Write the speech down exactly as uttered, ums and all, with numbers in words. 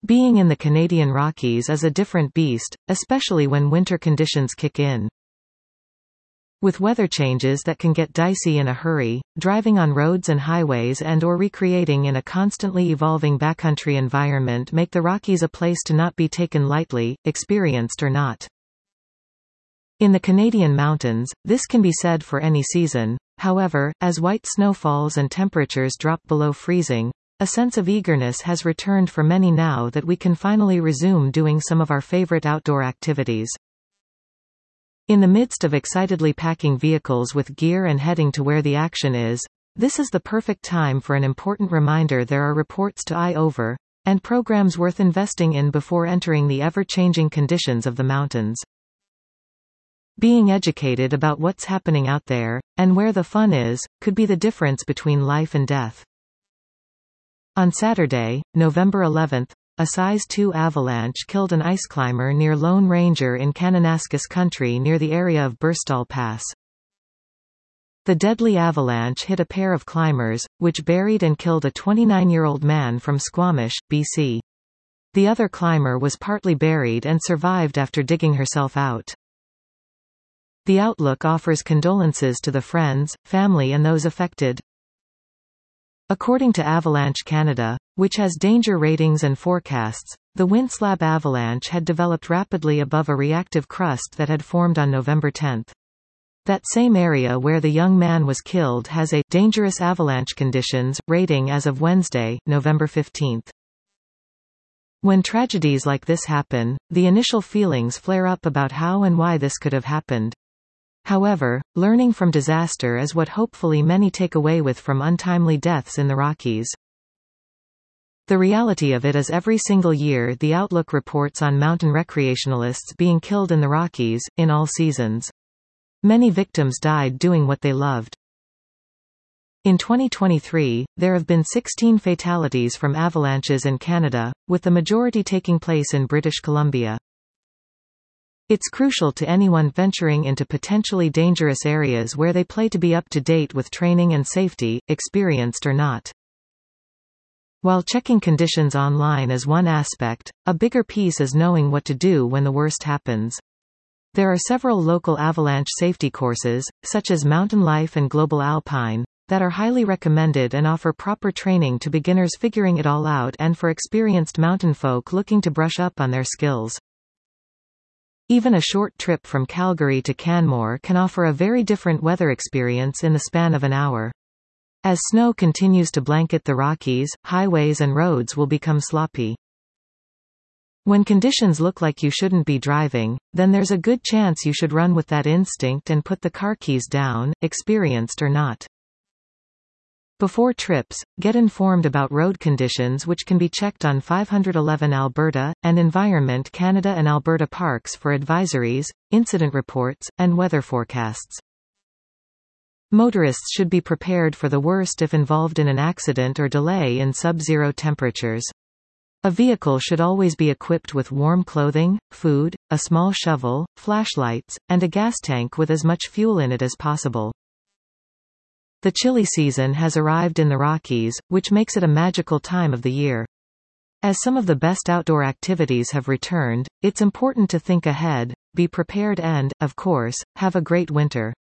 Being in the Canadian Rockies is a different beast, especially when winter conditions kick in. With weather changes that can get dicey in a hurry, driving on roads and highways and or recreating in a constantly evolving backcountry environment make the Rockies a place to not be taken lightly, experienced or not. In the Canadian mountains, this can be said for any season. However, as white snow falls and temperatures drop below freezing, a sense of eagerness has returned for many now that we can finally resume doing some of our favorite outdoor activities. In the midst of excitedly packing vehicles with gear and heading to where the action is, this is the perfect time for an important reminder: there are reports to eye over, and programs worth investing in before entering the ever-changing conditions of the mountains. Being educated about what's happening out there, and where the fun is, could be the difference between life and death. On Saturday, November eleventh, a size two avalanche killed an ice climber near Lone Ranger in Kananaskis Country near the area of Burstall Pass. The deadly avalanche hit a pair of climbers, which buried and killed a twenty-nine-year-old man from Squamish, B C. The other climber was partly buried and survived after digging herself out. The Outlook offers condolences to the friends, family and those affected. According to Avalanche Canada, which has danger ratings and forecasts, the Windslab avalanche had developed rapidly above a reactive crust that had formed on November tenth. That same area where the young man was killed has a dangerous avalanche conditions rating as of Wednesday, November fifteenth. When tragedies like this happen, the initial feelings flare up about how and why this could have happened. However, learning from disaster is what hopefully many take away with from untimely deaths in the Rockies. The reality of it is every single year the Outlook reports on mountain recreationalists being killed in the Rockies, in all seasons. Many victims died doing what they loved. In twenty twenty-three, there have been sixteen fatalities from avalanches in Canada, with the majority taking place in British Columbia. It's crucial to anyone venturing into potentially dangerous areas where they play to be up to date with training and safety, experienced or not. While checking conditions online is one aspect, a bigger piece is knowing what to do when the worst happens. There are several local avalanche safety courses, such as Mountain Life and Global Alpine, that are highly recommended and offer proper training to beginners figuring it all out and for experienced mountain folk looking to brush up on their skills. Even a short trip from Calgary to Canmore can offer a very different weather experience in the span of an hour. As snow continues to blanket the Rockies, highways and roads will become sloppy. When conditions look like you shouldn't be driving, then there's a good chance you should run with that instinct and put the car keys down, experienced or not. Before trips, get informed about road conditions, which can be checked on five eleven Alberta, and Environment Canada and Alberta Parks for advisories, incident reports, and weather forecasts. Motorists should be prepared for the worst if involved in an accident or delay in sub-zero temperatures. A vehicle should always be equipped with warm clothing, food, a small shovel, flashlights, and a gas tank with as much fuel in it as possible. The chilly season has arrived in the Rockies, which makes it a magical time of the year. As some of the best outdoor activities have returned, it's important to think ahead, be prepared and, of course, have a great winter.